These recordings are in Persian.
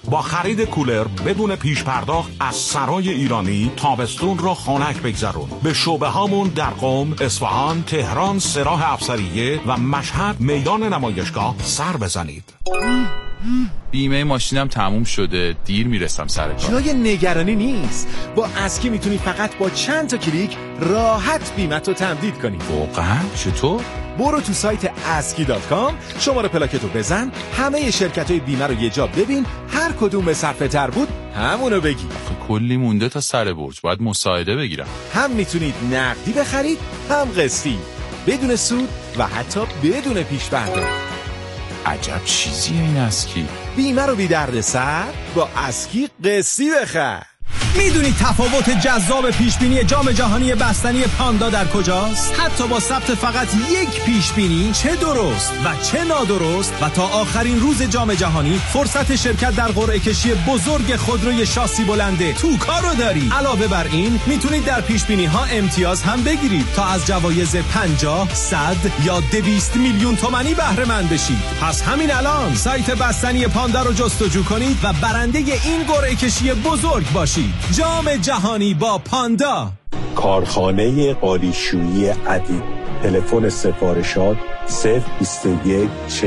با خرید کولر بدون پیش پرداخت از سرای ایرانی تابستون را خنک بگذرون. به شعبه هامون در قم، اصفهان، تهران، سراح افسریه و مشهد میدان نمایشگاه سر بزنید. بیمه ماشینم تموم شده، دیر میرسم سر کار. جای نگرانی نیست. با اسکی میتونی فقط با چند تا کلیک راحت بیمه‌تو تمدید کنی. واقعا؟ چطور؟ برو تو سایت aski.com، شماره پلاکتو بزن، همه شرکت‌های بیمه رو یه جا ببین، هر کدوم به صرفه تر بود همونو بگی. کلی مونده تا سر برج، باید مساعده بگیرم. هم میتونید نقدی بخرید، هم قسطی، بدون سود و حتی بدون پیش پرداخت. عجب چیزیه این اسکی. بیمه رو بی درد سر با اسکی قسطی بخر. میدونی تفاوت جذاب پیشبینی جام جهانی بستنی پاندا در کجاست؟ حتی با ثبت فقط یک پیشبینی، چه درست و چه نادرست، و تا آخرین روز جام جهانی فرصت شرکت در قرعه کشی بزرگ خودروی شاسی بلنده توکا رو داری. علاوه بر این میتونید در پیشبینی ها امتیاز هم بگیرید تا از جوایز 50، 100 یا 200 میلیون تومانی بهره مند بشید. پس همین الان سایت بستنی پاندا رو جستجو کنید و برنده این قرعه کشی بزرگ باشید. جام جهانی با پاندا. کارخانه قالیشویی ادیب. تلفن سفارشات 021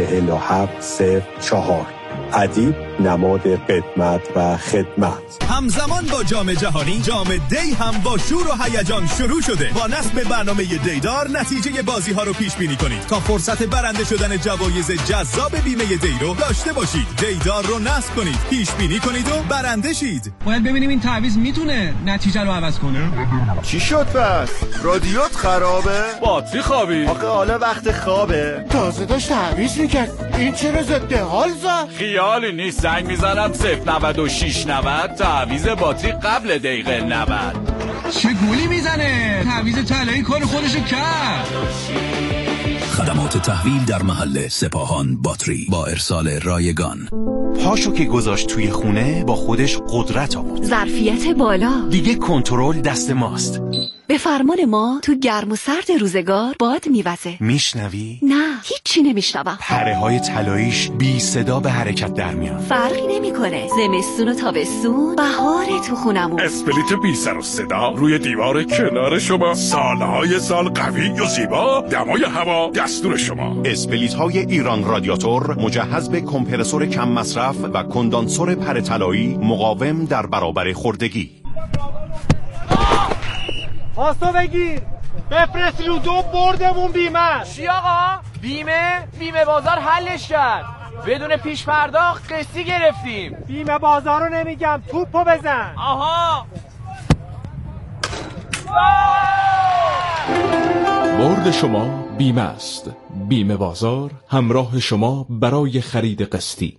47 04. ادیب نماد قدمت و خدمت. همزمان با جام جهانی، جام دی هم با شور و هیجان شروع شده. با نصب برنامه دیدار نتیجه بازی ها رو پیش بینی کنید تا فرصت برنده شدن جوایز جذاب بیمه دی رو داشته باشید. دیدار رو نصب کنید، پیش بینی کنید و برنده شید. باید ببینیم این تعویض میتونه نتیجه رو عوض کنه. چی شد پس؟ رادیوت خرابه؟ باتری خوابی؟ آخه حالا وقت خوابه. تازه داشت تعویض میکرد. این چرا ضد حال زد؟ خیالی نیست، زنگ میزنم 096 90 تعویض باتری قبل دقیقه 90. چه گولی میزنه؟ تعویض طلایی کار خودشو کرد. خدمات تحویل در محل سپاهان باتری با ارسال رایگان. پاشو که گذاشت توی خونه با خودش قدرت آورد. ظرفیت بالا. دیگه کنترل دست ماست. به فرمان ما تو گرم و سرد روزگار باد میوزه. میشنوی؟ نه، هیچی نمیشنوم. پره های طلاییش بی صدا به حرکت در میان. فرقی نمیکنه. زمستون و تابستون، بهار تو خونمون. اسپلیت بی سر و صدا روی دیوار کنار شما، سالهای سال قوی و زیبا، دمای هوا دستور شما. اسپلیت های ایران رادیاتور مجهز به کمپرسور کم مصرف و کندانسور پره طلایی مقاوم در برابر خوردگی. پاسو بگیر، بفرست رو دو بردمون بیمه. چی آقا؟ بیمه بازار حلش کرد، بدون پیش پرداخت قسطی گرفتیم. بیمه بازار رو نمیگم، توپو بزن. آها. برد شما بیمه است. بیمه بازار همراه شما برای خرید قسطی.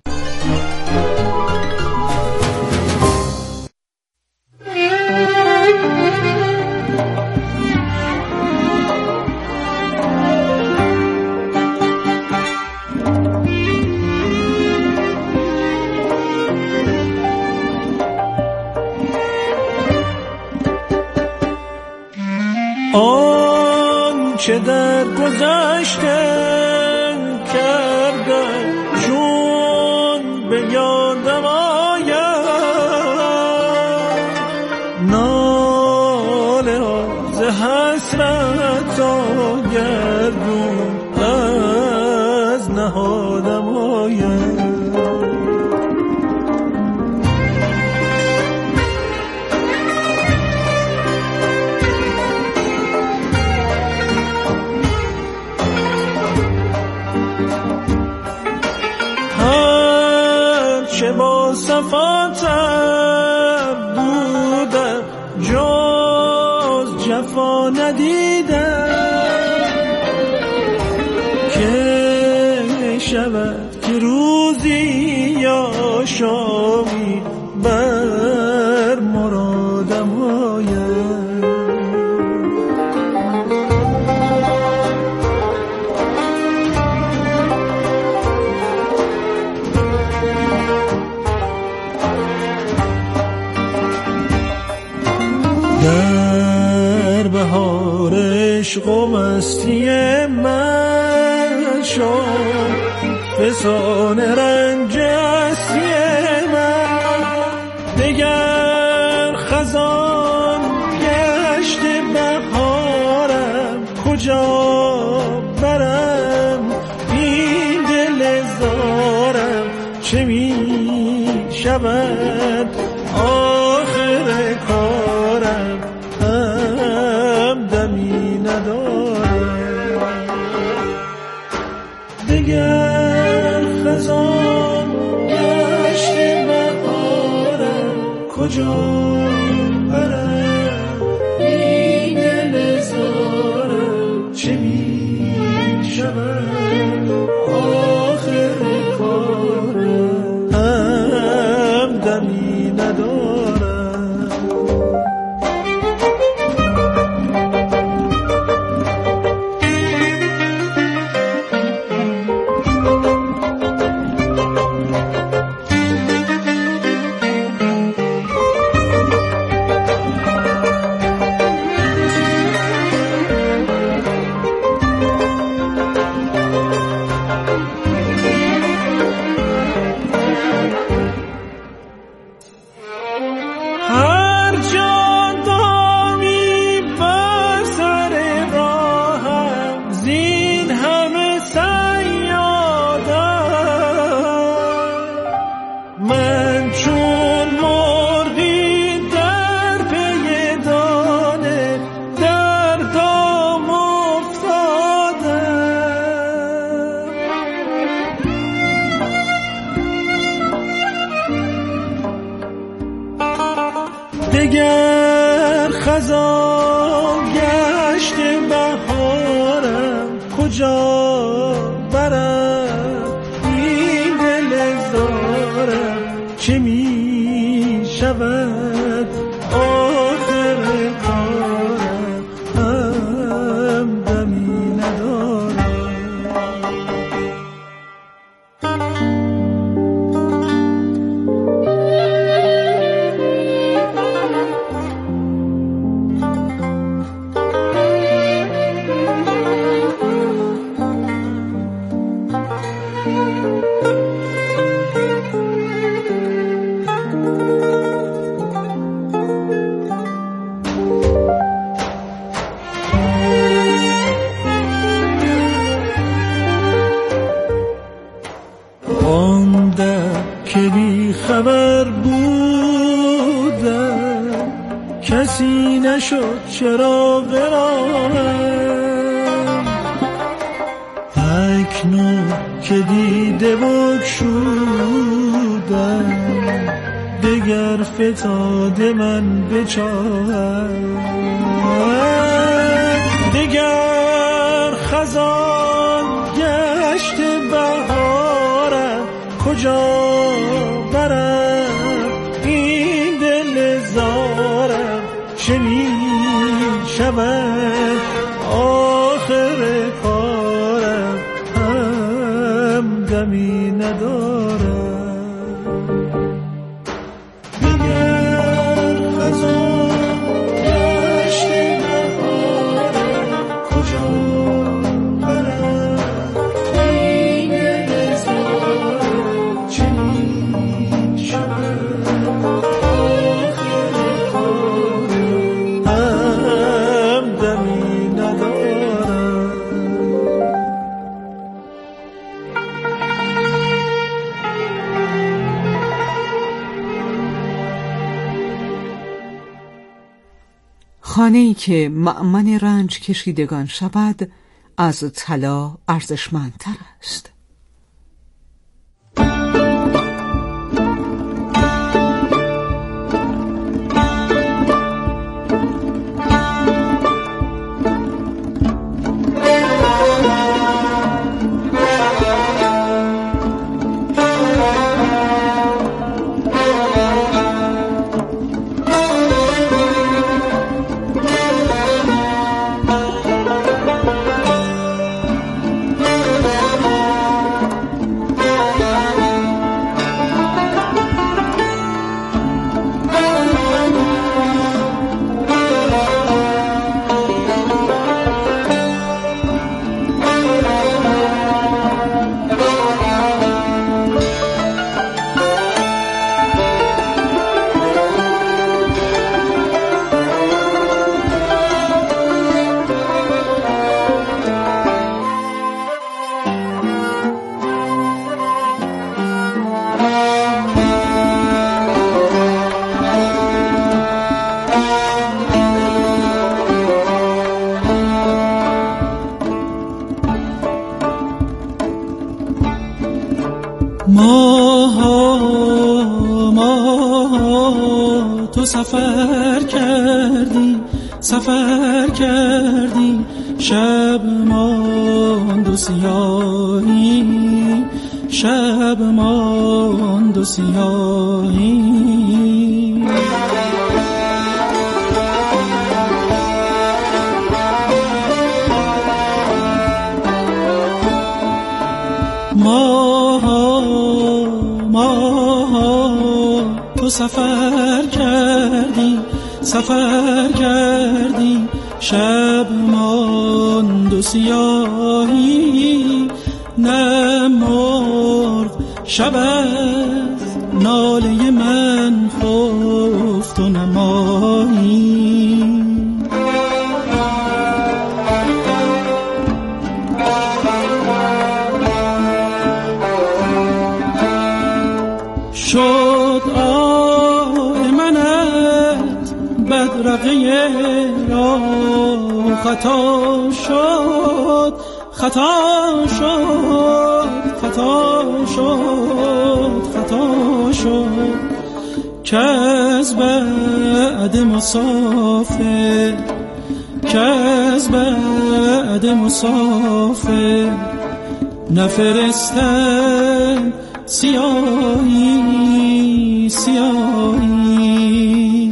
چه در گذشته کردن چون به یادم آید، ناله ها ز حسرت گردون از نهادم آید. چه با صفاتر بودم جز جفا ندیدم، که شود که روزی یا شامی بر مرادم آید. در بهار عشق و مستی من شد فسان رنج هستی من، دگر خزان گشت بهارم، کجا برم این دل زارم، چه می شود آخر کارم، هم دمی ندارم. دگر خزان گشت بهارم، کجا برم این دل زارم، چه می شود آخر کارم، هم دمی ندارم. دگر خزان گشت بهارم، کجا برم این دل زارم، چه می شود آخر کارم، هم دمی ندارم. که بی خبر بودم، کسی نشد چراغ راهم، اکنون که دیده بگشودم، دگر فتاد من به چاهم. دگر خزان گشت بهارم، کجا برم این دل زارم، چه می شود آخر کارم، هم دمی ندارم. دگر خزان گشت بهارم، کجا برم این دل زارم، چه می شود آخر کارم، هم دمی ندارم. خانه‌ای که مأمن رنج کشیدگان شود از طلا ارزشمندتر است. تو سفر کردی سفر کردی شب ماند و سیاهی شب ماند و سیاهی تو سفر کردی سفر کردی شب ماند و سیاهی نه مرغ شب از ناله من خفت و نمایی شد آه منت بدرقه را خطا شد خطا شد خطا شد خطا شد که از بعد مسافر که از بعد مسافر نفرستن سیاهی سیاهی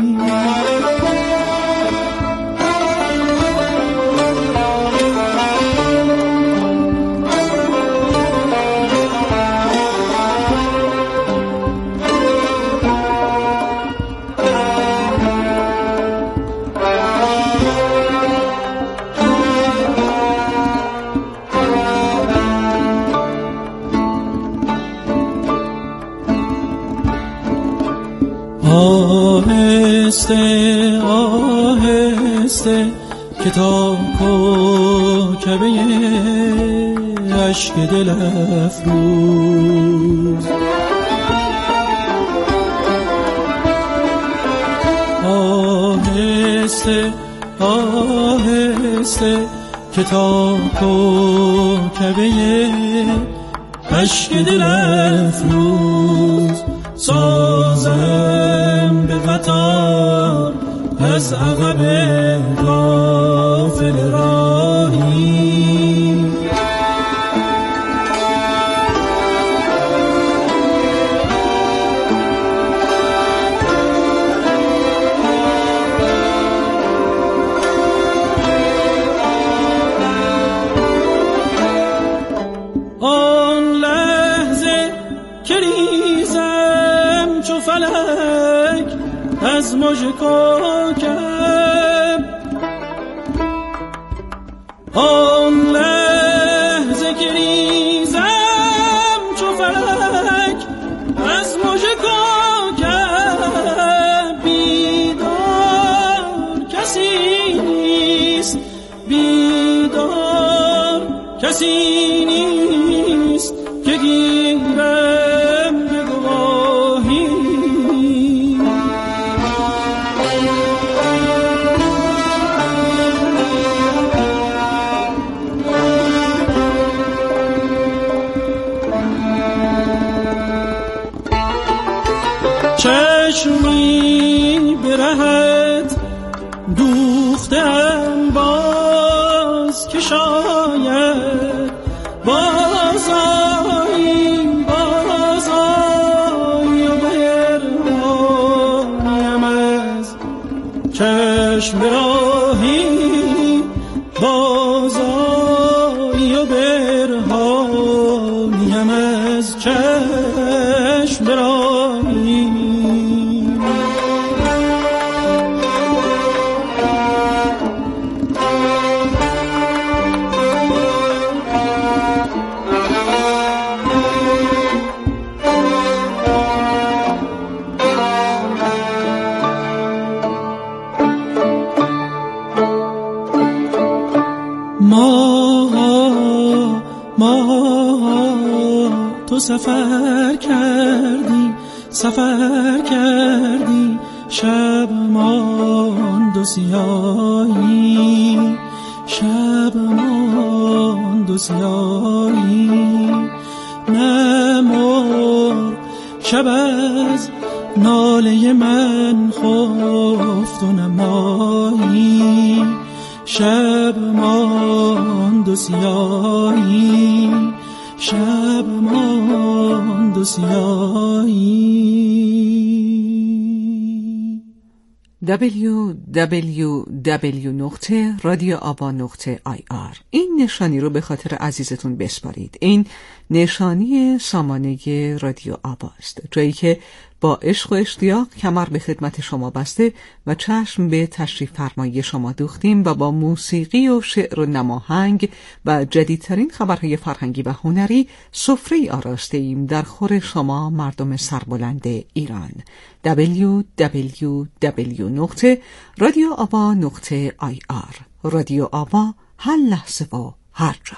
آهسته آهسته که تا کوکبه عشق دل افروز آهسته آهسته که تا کوکبه عشق دل افروز سازم به قطار از عقب غافل راهی آن لحظه که ریزم چو فلک از مژه کوکب آن لحظه که ریزم چو فلک از مژه کوکب بیدار کسی نیست بیدار کسی نیست که گیرم به گواهی چشمی برهت دوختم باز که شاید بازایی و برهانیم از چشم راهی بازایی و برهانیم از چشم راهی تو سفر کردی شب ماند و سیاهی شب ماند و سیاهی نه مرغ شب از ناله من خفت و نمایی، شب ماند و سیاهی، شب ماند و سیاهی. www.radioaba.ir این نشانی رو به خاطر عزیزتون بسپارید. این نشانی سامانه رادیو آبا است، جایی که با عشق و اشتیاق کمر به خدمت شما بسته و چشم به تشریف فرمایی شما دوختیم و با موسیقی و شعر و نماهنگ و جدیدترین خبرهای فرهنگی و هنری سفره‌ای آراسته ایم در خور شما مردم سربلند ایران. www.radioaba.ir رادیو آبا، هر لحظه و هر جا.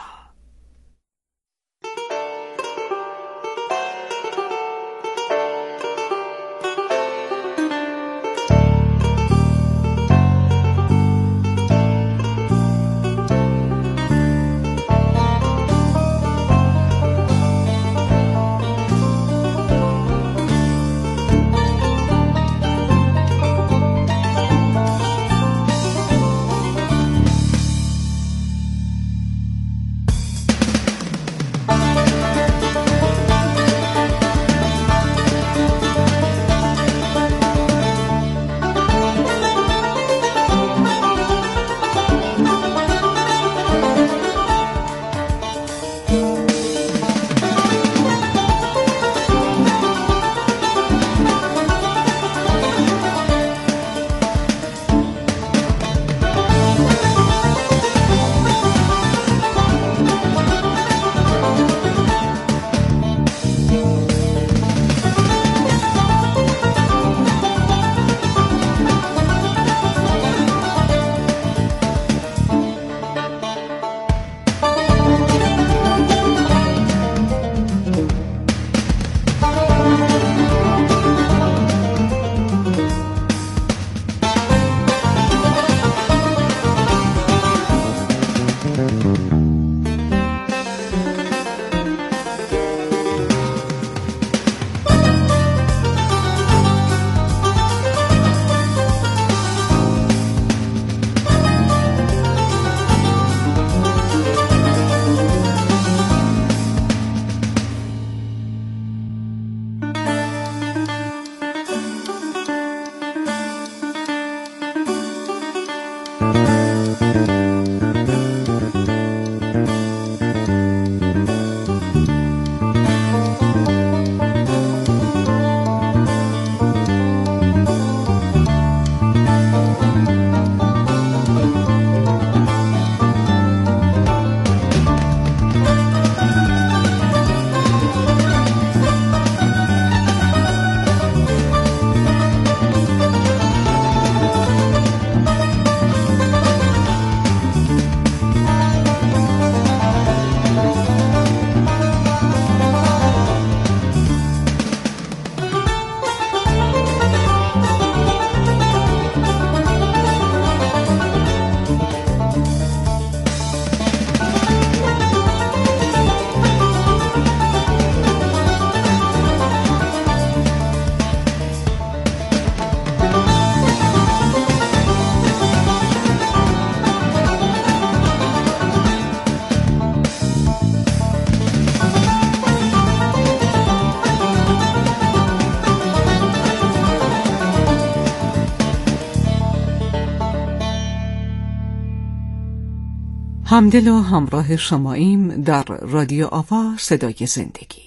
همدل و همراه شماییم در رادیو آوا، صدای زندگی.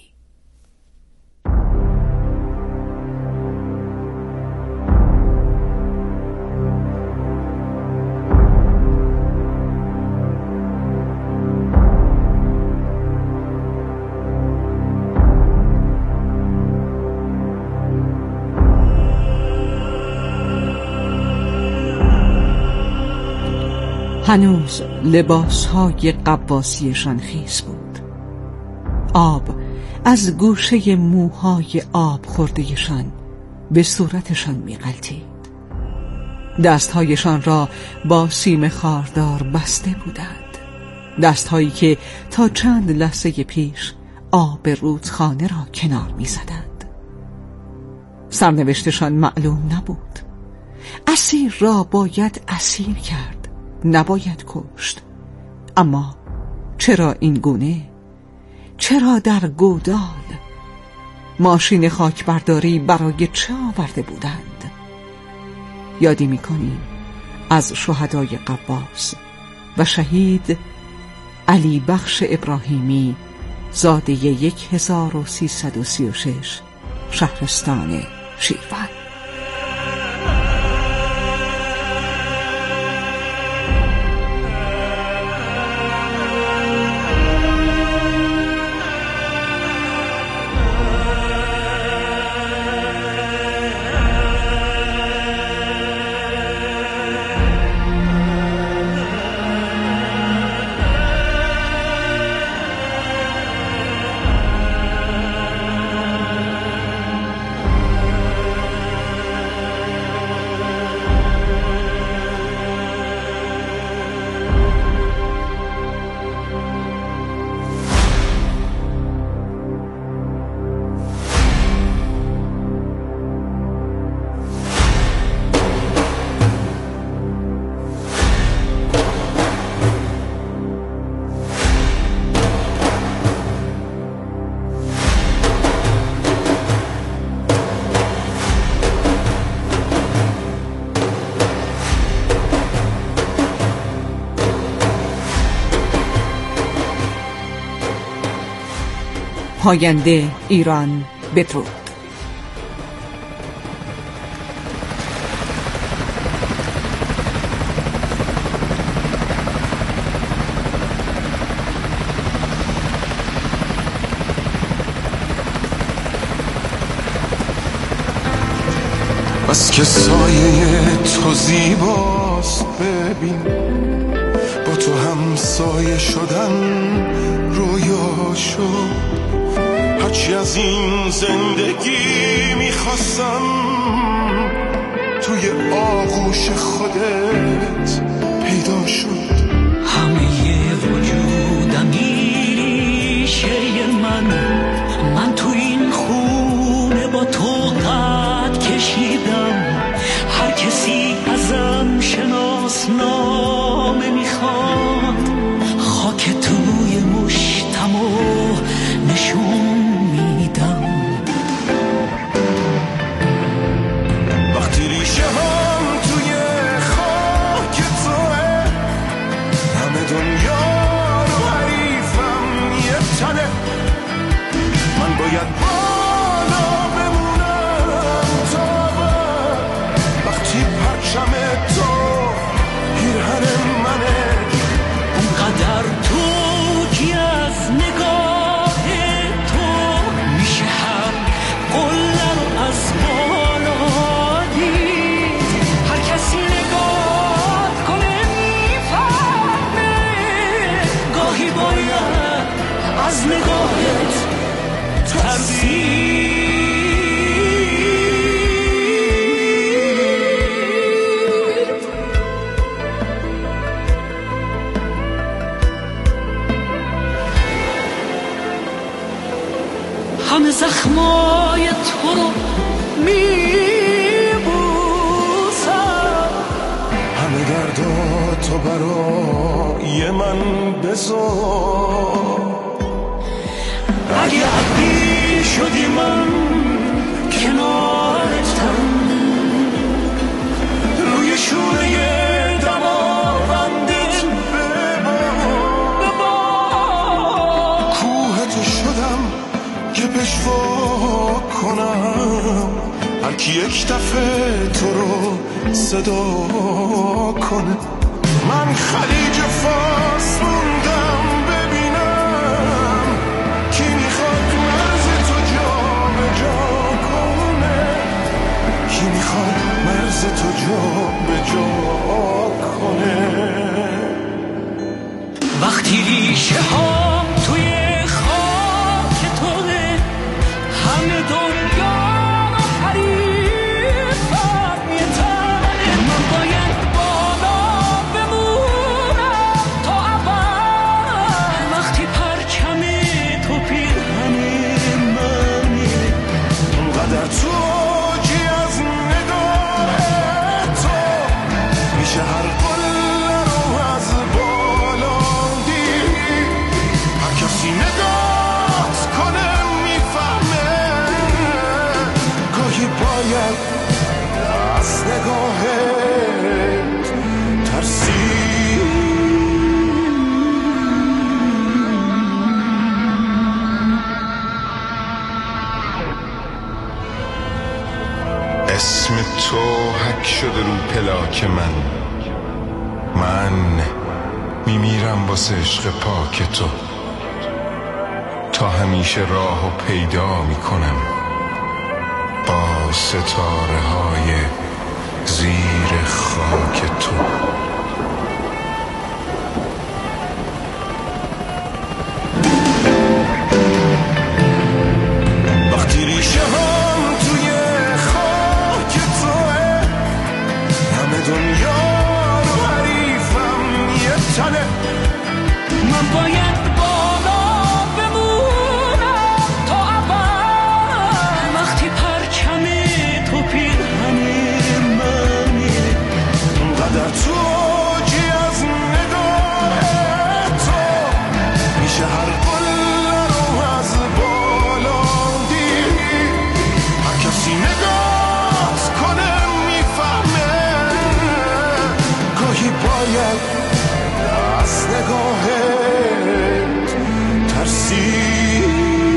هنوز لباسهای قباسیشان خیس بود. آب از گوشه موهای آب خوردهشان به صورتشان می‌غلتید. دستهایشان را با سیم خاردار بسته بودند، دستهایی که تا چند لحظه پیش آب رودخانه را کنار می‌زدند. سرنوشتشان معلوم نبود. اسیر را باید اسیر کرد، نباید کشت. اما چرا این گونه؟ چرا در گودال؟ ماشین خاکبرداری برای چه آورده بودند؟ یادی می‌کنیم از شهدای قواس و شهید علی بخش ابراهیمی زاده 1336 شهرستان شیروان. پاینده ایران بدرود. بس که سایه تو زیباست، ببین با تو هم سایه شدن رویا شد. هرچی از این زندگی میخواستم توی آغوش خودت پیدا شد. همه وجودم ریشه من تو این خونه با تو قد کشیدم. هر کسی ازم شناسنامه میخواد، خاک توی مشتمو نشون میدم. وقتی ریشه هم توی خاک توه، همه دنیا رو حریفم یه تنه. من باید بالا بمونم تا وقتی پرچم تو پیرهن منه. اونقدر تو که از نگاه تو میشه هر قله رو از بالا دید. هر کسی نگاه کنه میفهمه، گاهی باید از نگاهت ترسید. همه زخمای تو رو میبوسم، همه درداتو برای من بذار. اگه عبی شدی من کنارتم، روی شونه دماوندت ببار. کوهتو شدم که پشوا کنم، هر کی یک دفعه تو رو صدا کنه. من خلیج فارس موندم ببینم کی میخواد مرز تو جا به جا کنه، کی میخواد مرز تو جا به جا کنه. وقتی ریشه هم توی خاک توه، همه دنیا رو حریفم یه تنه. من باید بالا بمونم تا اول، وقتی پرچم تو پیرهن منه. اونقدر تو از نگاهت ترسید. اسم تو حک شده رو پلاک من میمیرم واسه عشق پاک تو. تا همیشه راهو پیدا میکنم با ستاره های زیر خاک تو. وقتی ریشه هم توی خاک توه، همه دنیا رو حریفم یه تنه. من باید بالا بمونم تا اول، وقتی پرچم تو پیرهن منه. قدر تو جی از نگاه تو میشه هر قله رو از بالا دید. هر کسی نگاه کنه میفهمه گاهی باید از نگاهت ترسید.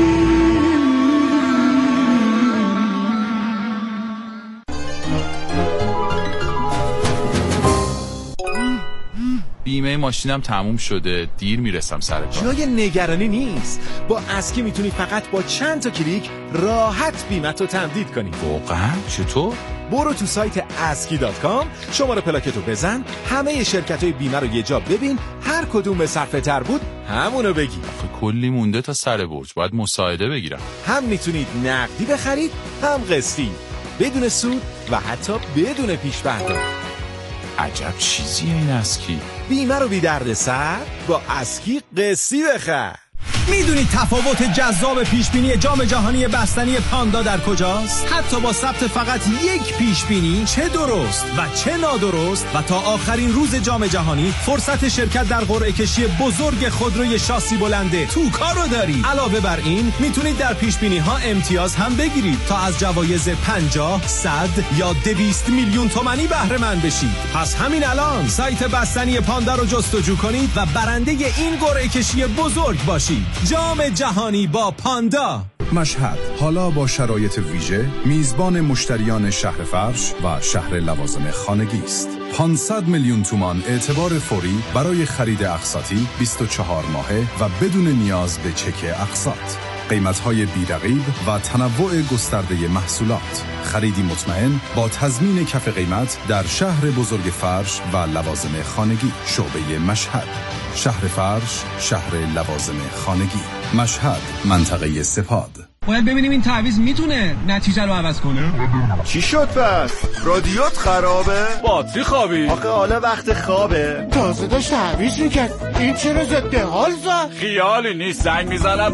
بیمه ماشینم تموم شده، دیر میرسم سر کار. جای نگرانی نیست. با اسکی میتونی فقط با چند تا کلیک راحت بیمتو تمدید کنی. واقعا؟ چطور؟ برو تو سایت aski.com، شماره پلاکتو بزن، همه شرکت‌های بیمه رو یه جا ببین، هر کدوم به صرفه تر بود همونو بگی. کلی مونده تا سر برج، باید مساعده بگیرم. هم میتونید نقدی بخرید، هم قسطی، بدون سود و حتی بدون پیش پرداخت. عجب چیزیه این اسکی. بیمه رو بی درد سر با اسکی قسطی بخر. میدونید تفاوت جذاب پیشبینی جام جهانی بستنی پاندا در کجاست؟ حتی با ثبت فقط یک پیشبینی، چه درست و چه نادرست، و تا آخرین روز جام جهانی فرصت شرکت در قرعه کشی بزرگ خودروی شاسی بلنده توکا رو دارید. علاوه بر این میتونید در پیشبینی ها امتیاز هم بگیرید تا از جوایز 50, 100 یا 200 میلیون تومانی بهره مند بشید. پس همین الان سایت بستنی پاندا رو جستجو کنید و برنده این قرعه کشی بزرگ باشید. جام جهانی با پاندا. مشهد حالا با شرایط ویژه میزبان مشتریان شهر فرش و شهر لوازم خانگی است. 500 میلیون تومان اعتبار فوری برای خرید اقساطی 24 ماهه و بدون نیاز به چک اقساط. قیمت‌های بی‌رقیب و تنوع گسترده محصولات. خریدی مطمئن با تضمین کف قیمت در شهر بزرگ فرش و لوازم خانگی. شعبه مشهد، شهر فرش، شهر لوازم خانگی. مشهد، منطقه سپاد. باید ببینیم این تعویض میتونه نتیجه رو عوض کنه. چی شد پس؟ رادیوت خرابه؟ باتری خوابید. آخه حالا وقت خوابه. تازه داشت تعویض میکرد، این چرا ضد حال زد؟ خیالی نیست، زنگ میزنم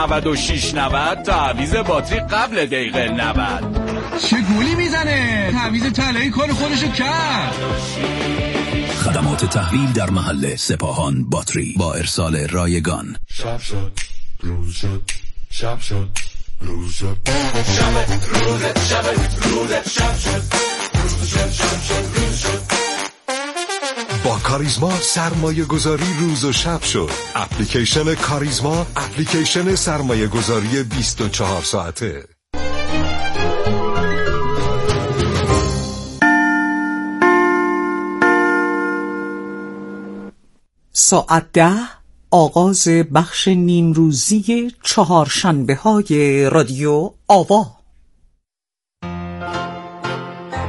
09690 تعویض باتری قبل دقیقه 90. چه گولی میزنه؟ تعویض طلایی کار خودشو کرد. خدمات تحویل در محل سپاهان باتری با ارسال رایگان. شب شد، روز شد، شب شد، روز شد، شب روز شب روز شب شد، روز شد، شب شد، روز شد. با کاریزما سرمایه گذاری روز و شب شد. اپلیکیشن کاریزما، اپلیکیشن سرمایه گذاری 24 ساعته. ساعت 10 آغاز بخش نیمروزی چهارشنبه های رادیو آوا.